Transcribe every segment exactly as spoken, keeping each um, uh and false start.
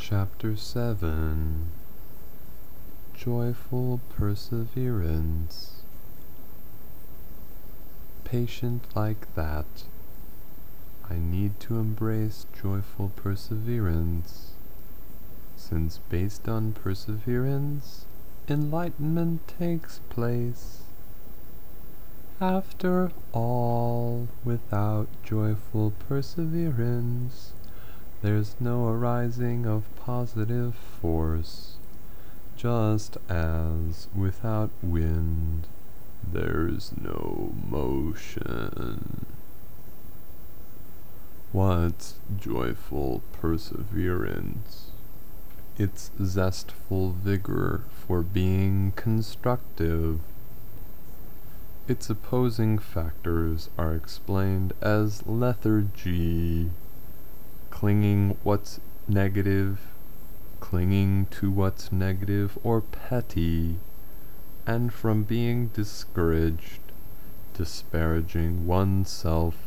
Chapter seven. Joyful Perseverance. Patient like that, I need to embrace joyful perseverance, since based on perseverance, enlightenment takes place. After all, without joyful perseverance, there's no arising of positive force, just as without wind there's no motion. What's joyful perseverance? It's zestful vigor for being constructive. Its opposing factors are explained as lethargy, clinging what's negative, clinging to what's negative or petty, and from being discouraged, disparaging oneself.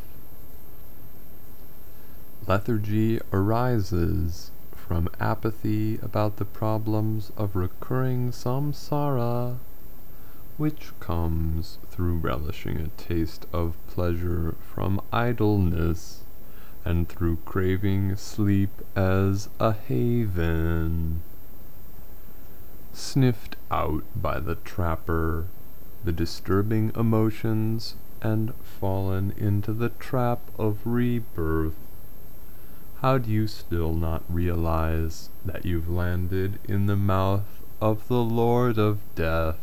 Lethargy arises from apathy about the problems of recurring samsara, which comes through relishing a taste of pleasure from idleness, and through craving sleep as a haven. Sniffed out by the trapper, the disturbing emotions, and fallen into the trap of rebirth, how do you still not realize that you've landed in the mouth of the Lord of Death?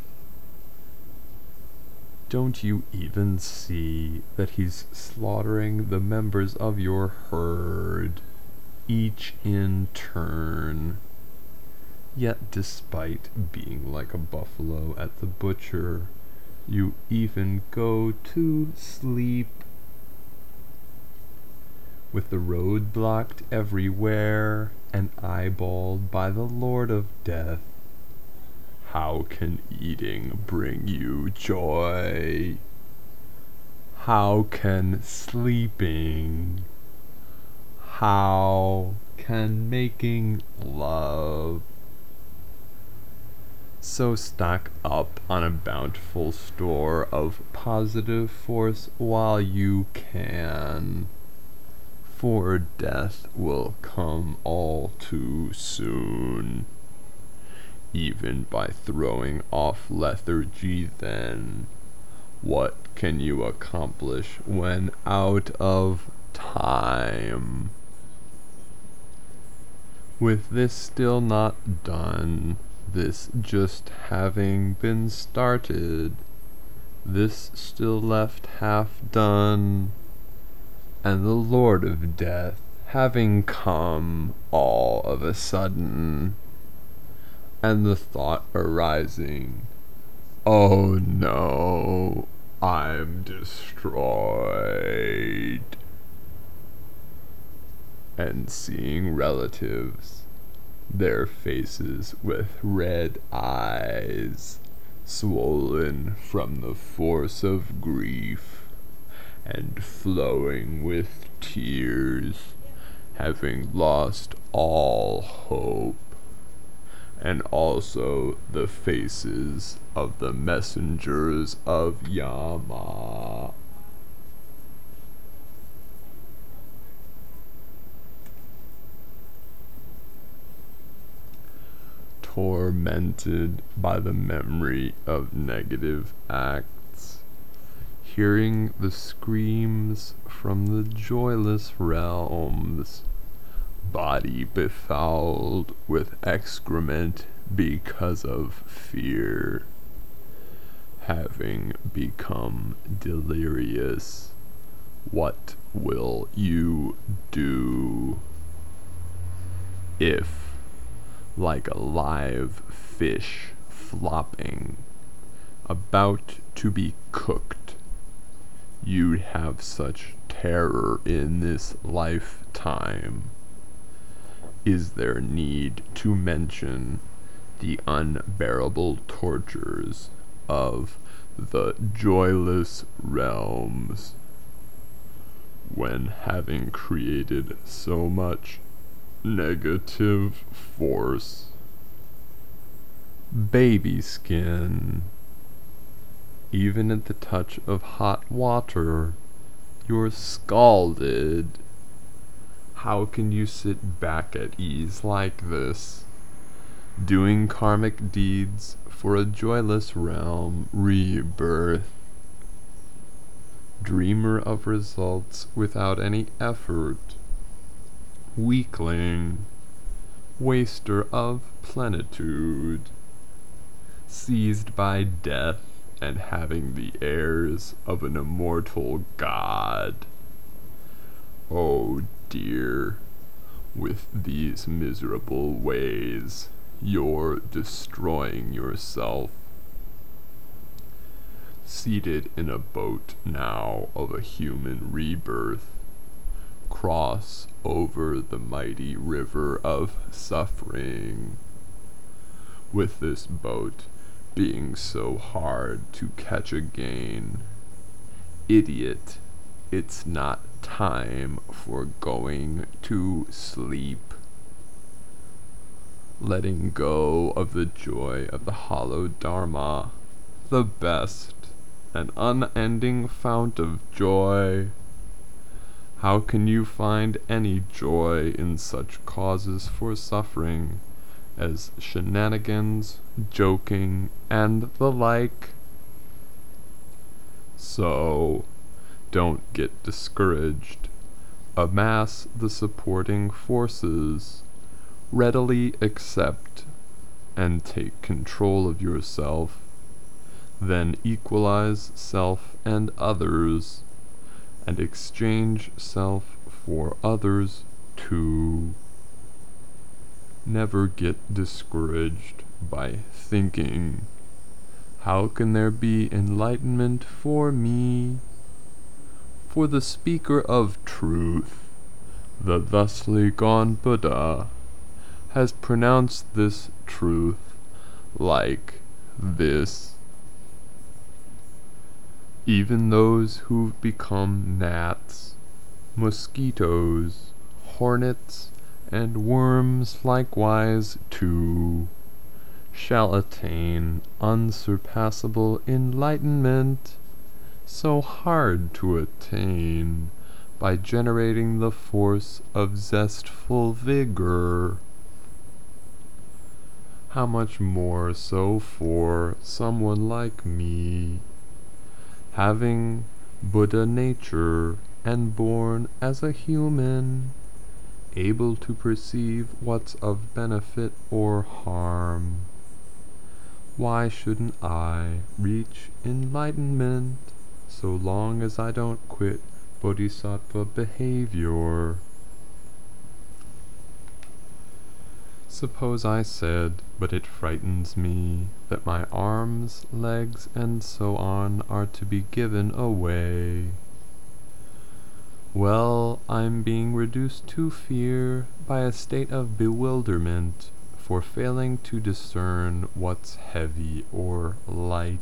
Don't you even see that he's slaughtering the members of your herd, each in turn? Yet despite being like a buffalo at the butcher, you even go to sleep. With the road blocked everywhere and eyeballed by the Lord of Death, how can eating bring you joy? How can sleeping? How can making love? So stock up on a bountiful store of positive force while you can, for death will come all too soon. Even by throwing off lethargy, then, what can you accomplish when out of time? With this still not done, this just having been started, this still left half done, and the Lord of Death having come all of a sudden, and the thought arising, oh no, I'm destroyed, and seeing relatives, their faces with red eyes, swollen from the force of grief, and flowing with tears, having lost all hope, and also the faces of the messengers of Yama. Tormented by the memory of negative acts, hearing the screams from the joyless realms, body befouled with excrement because of fear, having become delirious, what will you do? If, like a live fish flopping, about to be cooked, you'd have such terror in this lifetime, is there need to mention the unbearable tortures of the joyless realms, when having created so much, negative force. Baby skin. Even at the touch of hot water, you're scalded. How can you sit back at ease like this, doing karmic deeds for a joyless realm rebirth? Dreamer of results without any effort, weakling, waster of plenitude, seized by death and having the airs of an immortal god. Oh dear, with these miserable ways, you're destroying yourself. Seated in a boat now of a human rebirth, cross over the mighty river of suffering. With this boat being so hard to catch again, idiot, it's not time for going to sleep. Letting go of the joy of the hollow Dharma, the best, an unending fount of joy. How can you find any joy in such causes for suffering as shenanigans, joking, and the like? So, don't get discouraged. Amass the supporting forces. Readily accept and take control of yourself. Then equalize self and others, and exchange self for others too. Never get discouraged by thinking, how can there be enlightenment for me? For the speaker of truth, the thusly gone Buddha, has pronounced this truth like this. Even those who've become gnats, mosquitoes, hornets, and worms likewise too, shall attain unsurpassable enlightenment, so hard to attain by generating the force of zestful vigor. How much more so for someone like me, having Buddha nature and born as a human, able to perceive what's of benefit or harm. Why shouldn't I reach enlightenment so long as I don't quit bodhisattva behavior? Suppose I said, but it frightens me, that my arms, legs, and so on are to be given away. Well, I'm being reduced to fear by a state of bewilderment for failing to discern what's heavy or light.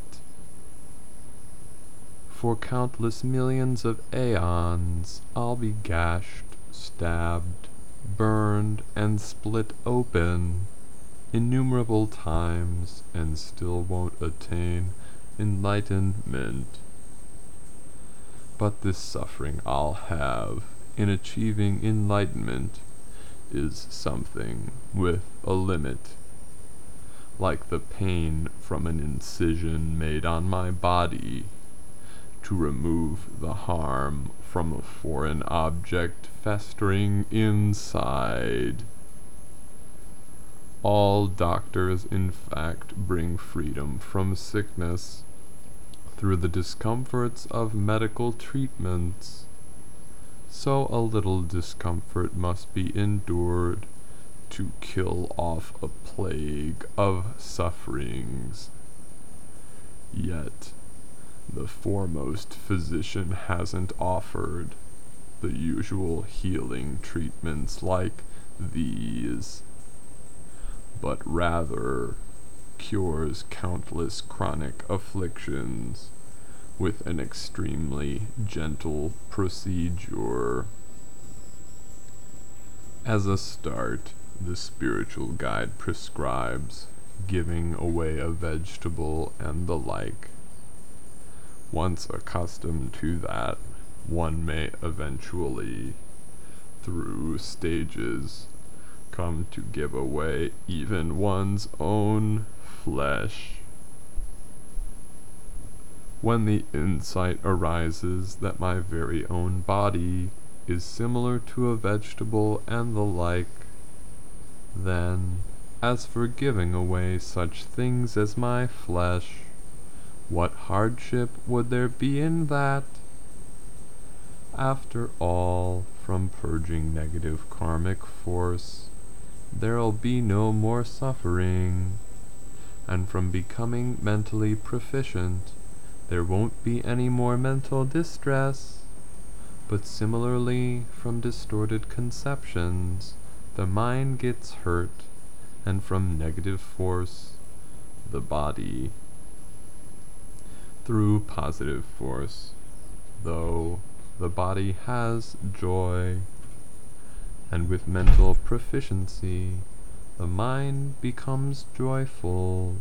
For countless millions of aeons, I'll be gashed, stabbed, burned, and split open innumerable times, and still won't attain enlightenment. But this suffering I'll have in achieving enlightenment is something with a limit, like the pain from an incision made on my body to remove the harm from a foreign object festering inside. All doctors, in fact, bring freedom from sickness through the discomforts of medical treatments. So a little discomfort must be endured to kill off a plague of sufferings. Yet the foremost physician hasn't offered the usual healing treatments like these, but rather cures countless chronic afflictions with an extremely gentle procedure. As a start, the spiritual guide prescribes giving away a vegetable and the like. Once accustomed to that, one may eventually, through stages, come to give away even one's own flesh. When the insight arises that my very own body is similar to a vegetable and the like, then, as for giving away such things as my flesh, what hardship would there be in that? After all, from purging negative karmic force, there'll be no more suffering, and from becoming mentally proficient, there won't be any more mental distress. But similarly, from distorted conceptions, the mind gets hurt, and from negative force, the body. Through positive force, though, the body has joy, and with mental proficiency, the mind becomes joyful.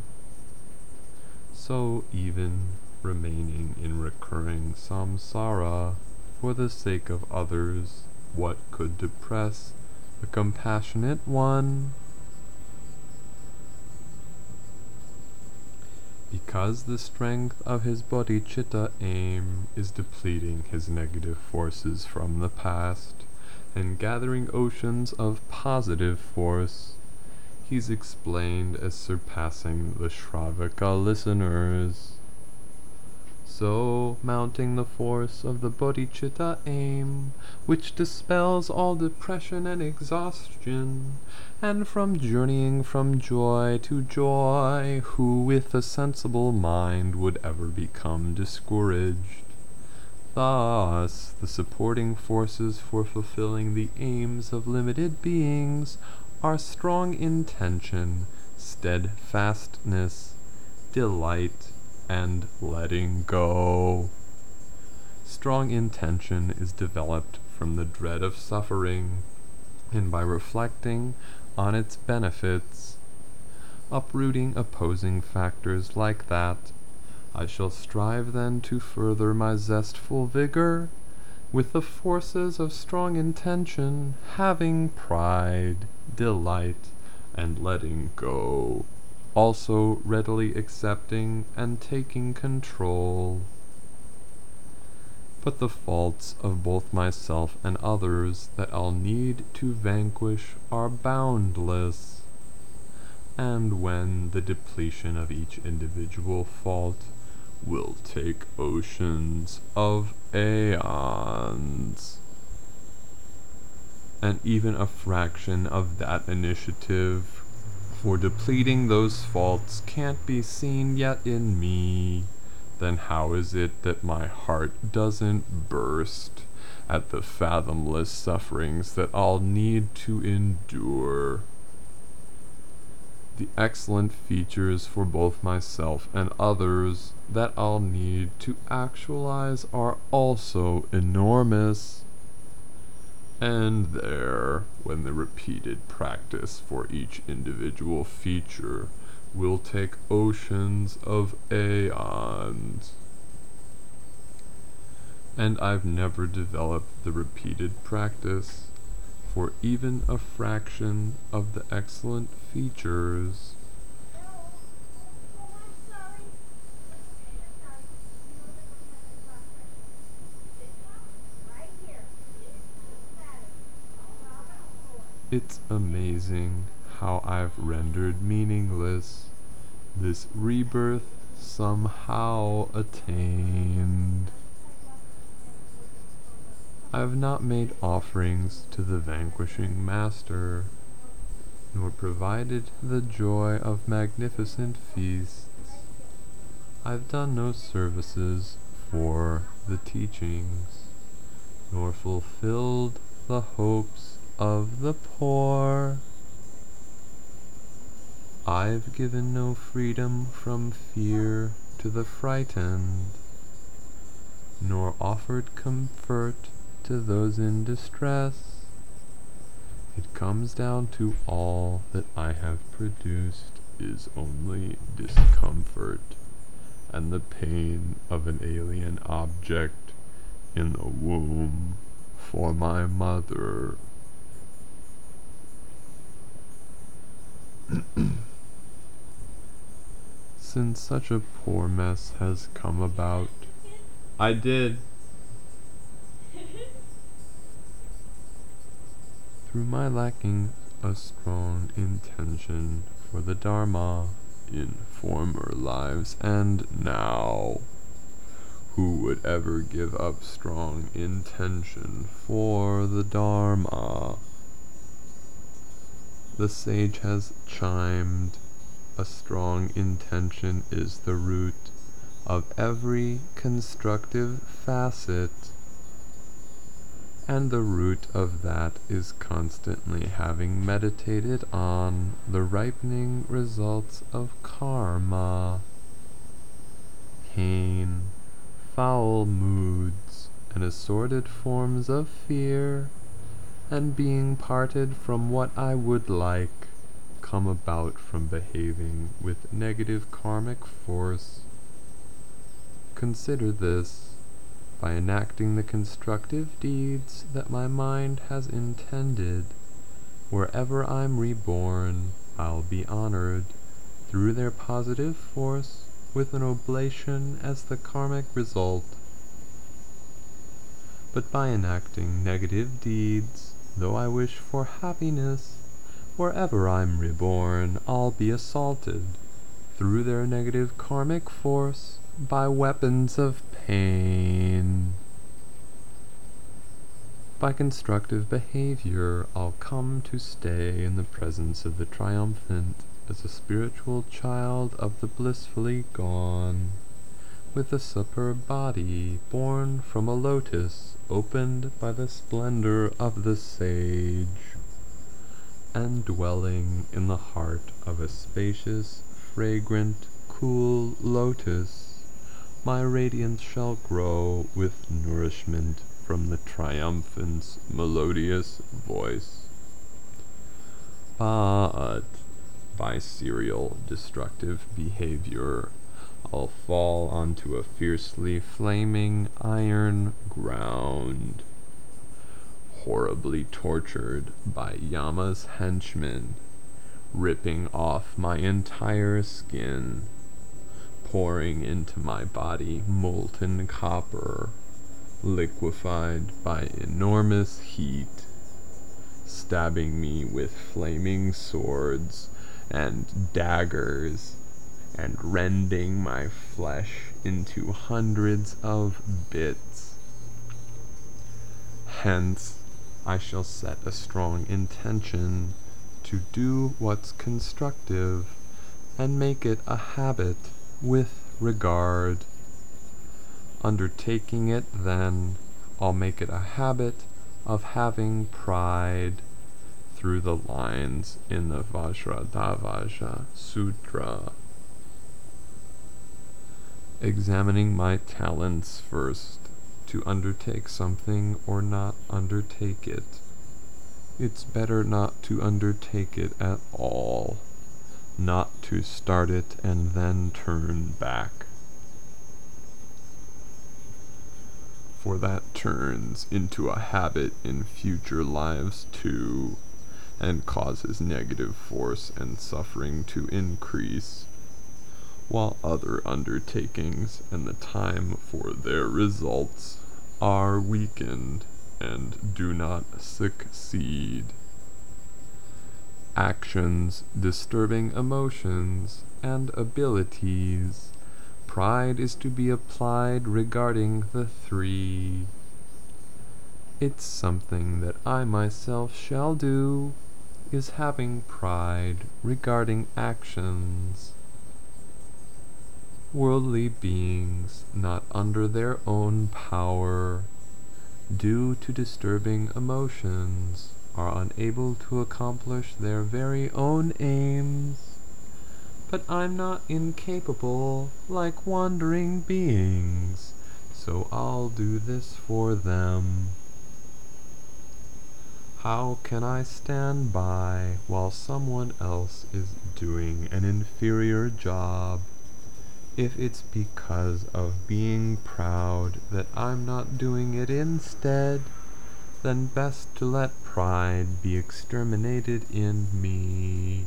So even remaining in recurring samsara for the sake of others, what could depress a compassionate one? Because the strength of his bodhicitta aim is depleting his negative forces from the past and gathering oceans of positive force, he's explained as surpassing the Shravaka listeners. So, mounting the force of the bodhicitta aim, which dispels all depression and exhaustion, and from journeying from joy to joy, who with a sensible mind would ever become discouraged? Thus, the supporting forces for fulfilling the aims of limited beings are strong intention, steadfastness, delight, and letting go. Strong intention is developed from the dread of suffering, and by reflecting on its benefits, uprooting opposing factors like that, I shall strive then to further my zestful vigor with the forces of strong intention, having pride, delight, and letting go, also readily accepting and taking control. But the faults of both myself and others that I'll need to vanquish are boundless, and when the depletion of each individual fault will take oceans of aeons, and even a fraction of that initiative for depleting those faults can't be seen yet in me, then how is it that my heart doesn't burst at the fathomless sufferings that I'll need to endure? The excellent features for both myself and others that I'll need to actualize are also enormous. And there, when the repeated practice for each individual feature will take oceans of aeons. And I've never developed the repeated practice for even a fraction of the excellent features. It's amazing how I've rendered meaningless this rebirth somehow attained. I've not made offerings to the vanquishing master, nor provided the joy of magnificent feasts. I've done no services for the teachings, nor fulfilled the hopes of the poor. I've given no freedom from fear to the frightened, nor offered comfort to those in distress. It comes down to all that I have produced is only discomfort and the pain of an alien object in the womb for my mother. Since such a poor mess has come about, I did. Through my lacking a strong intention for the Dharma in former lives and now. Who would ever give up strong intention for the Dharma? The sage has chimed, a strong intention is the root of every constructive facet, and the root of that is constantly having meditated on the ripening results of karma, pain, foul moods, and assorted forms of fear, and being parted from what I would like, come about from behaving with negative karmic force. Consider this. By enacting the constructive deeds that my mind has intended, wherever I'm reborn, I'll be honored through their positive force with an oblation as the karmic result. But by enacting negative deeds, though I wish for happiness, wherever I'm reborn, I'll be assaulted through their negative karmic force by weapons of pain. By constructive behavior, I'll come to stay in the presence of the triumphant as a spiritual child of the blissfully gone, with a superb body born from a lotus opened by the splendor of the sage, and dwelling in the heart of a spacious, fragrant, cool lotus, my radiance shall grow with nourishment from the triumphant's melodious voice. But by serial destructive behavior, I'll fall onto a fiercely flaming iron ground, horribly tortured by Yama's henchmen, ripping off my entire skin, pouring into my body molten copper, liquefied by enormous heat, stabbing me with flaming swords and daggers, and rending my flesh into hundreds of bits. Hence, I shall set a strong intention to do what's constructive, and make it a habit with regard. Undertaking it, then, I'll make it a habit of having pride through the lines in the Vajradhavaja Sutra. Examining my talents first, to undertake something or not undertake it. It's better not to undertake it at all, not to start it and then turn back. For that turns into a habit in future lives too, and causes negative force and suffering to increase, while other undertakings and the time for their results are weakened and do not succeed. Actions disturbing emotions and abilities, pride is to be applied regarding the three. It's something that I myself shall do, is having pride regarding actions. Worldly beings, not under their own power, due to disturbing emotions, are unable to accomplish their very own aims. But I'm not incapable, like wandering beings, so I'll do this for them. How can I stand by while someone else is doing an inferior job? If it's because of being proud that I'm not doing it instead, then best to let pride be exterminated in me.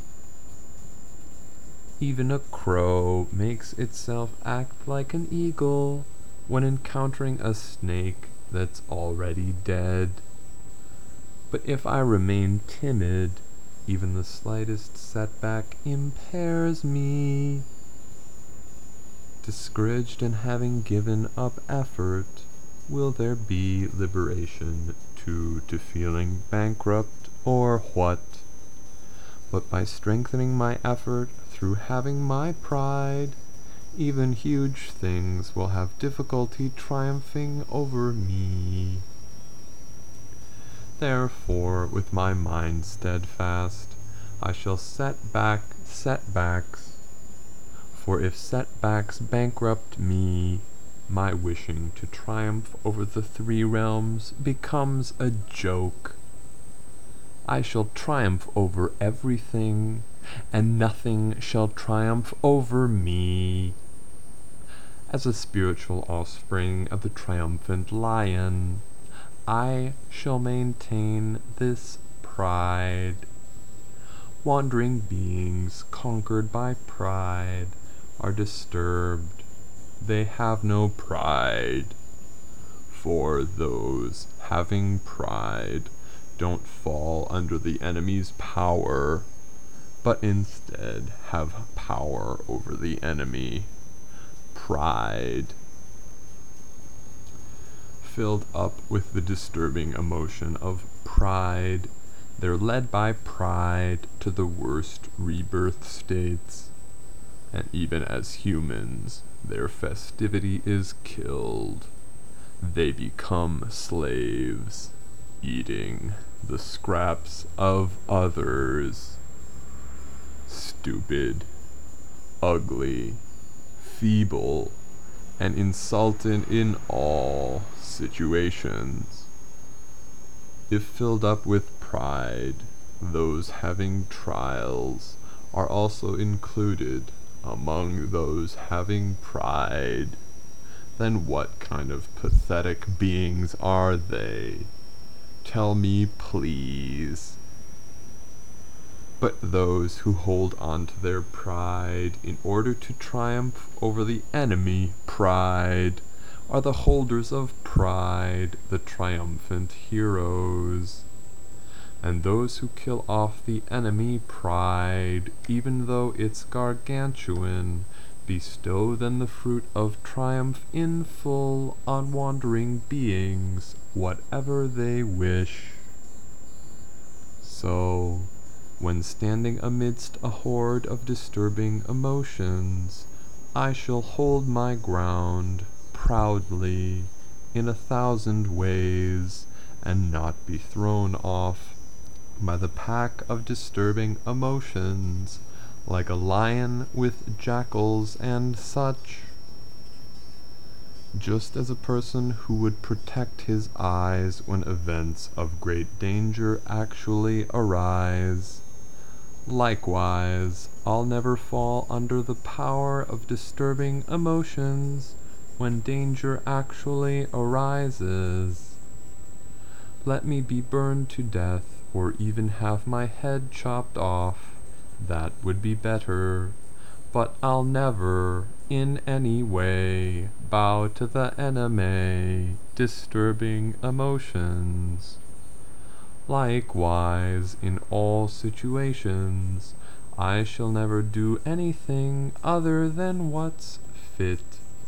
Even a crow makes itself act like an eagle when encountering a snake that's already dead. But if I remain timid, even the slightest setback impairs me. Discouraged and having given up effort, will there be liberation too to feeling bankrupt, or what? But by strengthening my effort through having my pride, even huge things will have difficulty triumphing over me. Therefore, with my mind steadfast, I shall set back setbacks. For if setbacks bankrupt me, my wishing to triumph over the three realms becomes a joke. I shall triumph over everything, and nothing shall triumph over me. As a spiritual offspring of the triumphant lion, I shall maintain this pride. Wandering beings conquered by pride are disturbed. They have no pride. For those having pride don't fall under the enemy's power, but instead have power over the enemy. Pride. Filled up with the disturbing emotion of pride, they're led by pride to the worst rebirth states. And even as humans, their festivity is killed. They become slaves, eating the scraps of others. Stupid, ugly, feeble, and insulted in all situations. If filled up with pride, those having trials are also included among those having pride. Then what kind of pathetic beings are they? Tell me, please. But those who hold on to their pride in order to triumph over the enemy pride are the holders of pride, the triumphant heroes. And those who kill off the enemy pride, even though it's gargantuan, bestow then the fruit of triumph in full on wandering beings, whatever they wish. So, when standing amidst a horde of disturbing emotions, I shall hold my ground proudly in a thousand ways, and not be thrown off by the pack of disturbing emotions, like a lion with jackals and such. Just as a person who would protect his eyes when events of great danger actually arise, likewise, I'll never fall under the power of disturbing emotions when danger actually arises. Let me be burned to death, or even have my head chopped off, that would be better, but I'll never, in any way, bow to the enemy, disturbing emotions. Likewise, in all situations, I shall never do anything other than what's fit.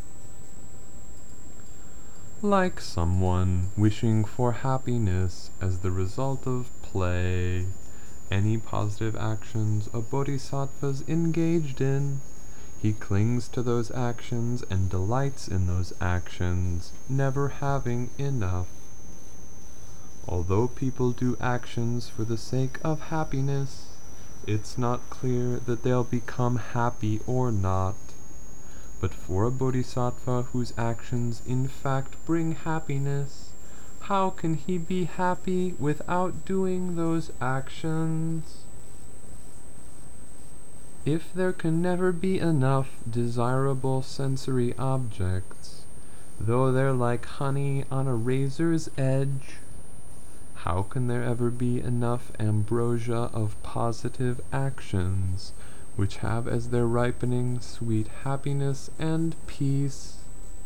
Like someone wishing for happiness as the result of play, any positive actions a bodhisattva's engaged in, he clings to those actions and delights in those actions, never having enough. Although people do actions for the sake of happiness, it's not clear that they'll become happy or not. But for a bodhisattva whose actions in fact bring happiness, how can he be happy without doing those actions? If there can never be enough desirable sensory objects, though they're like honey on a razor's edge, how can there ever be enough ambrosia of positive actions, which have as their ripening sweet happiness and peace?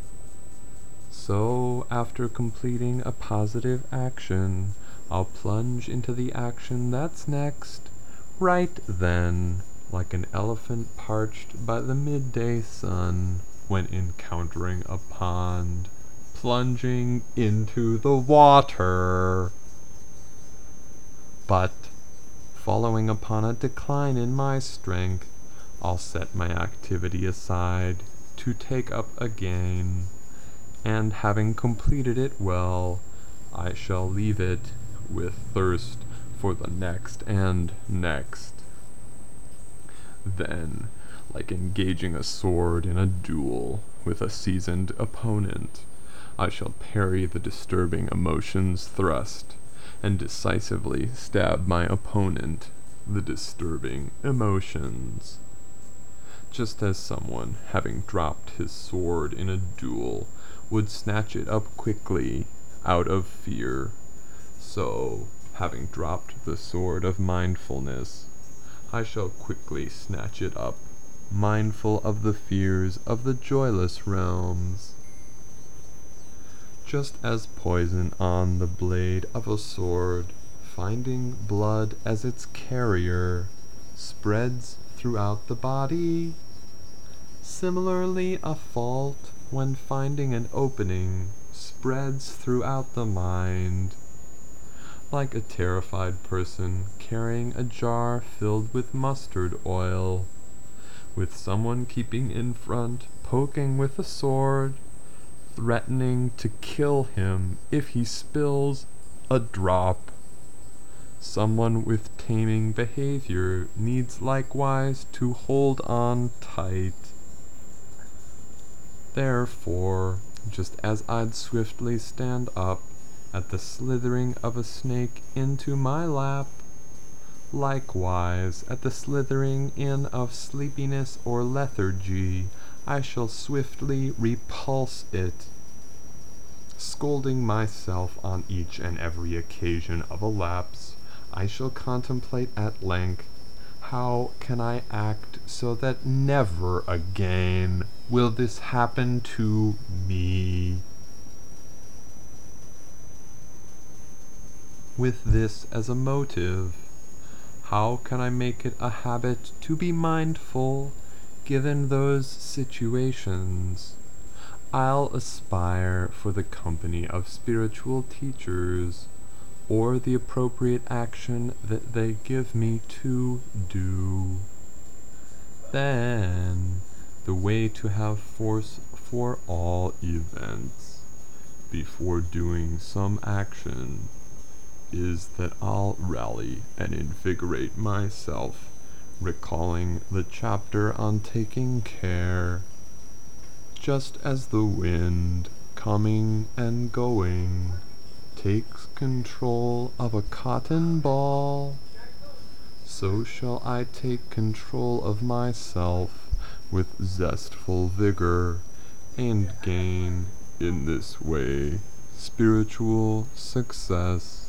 So, after completing a positive action, I'll plunge into the action that's next, right then, like an elephant parched by the midday sun when encountering a pond, plunging into the water. But, following upon a decline in my strength, I'll set my activity aside to take up again, and having completed it well, I shall leave it with thirst for the next and next. Then, like engaging a sword in a duel with a seasoned opponent, I shall parry the disturbing emotion's thrust, and decisively stab my opponent, the disturbing emotions. Just as someone, having dropped his sword in a duel, would snatch it up quickly, out of fear, so, having dropped the sword of mindfulness, I shall quickly snatch it up, mindful of the fears of the joyless realms. Just as poison on the blade of a sword, finding blood as its carrier, spreads throughout the body, similarly a fault, when finding an opening, spreads throughout the mind. Like a terrified person carrying a jar filled with mustard oil, with someone keeping in front, poking with a sword, threatening to kill him if he spills a drop. Someone with taming behavior needs likewise to hold on tight. Therefore, just as I'd swiftly stand up at the slithering of a snake into my lap, likewise at the slithering in of sleepiness or lethargy, I shall swiftly repulse it, scolding myself on each and every occasion of a lapse. I shall contemplate at length, how can I act so that never again will this happen to me? With this as a motive, how can I make it a habit to be mindful, given those situations? I'll aspire for the company of spiritual teachers, or the appropriate action that they give me to do. Then, the way to have force for all events, before doing some action, is that I'll rally and invigorate myself, recalling the chapter on taking care. Just as the wind, coming and going, takes control of a cotton ball, so shall I take control of myself with zestful vigor, and gain, in this way, spiritual success.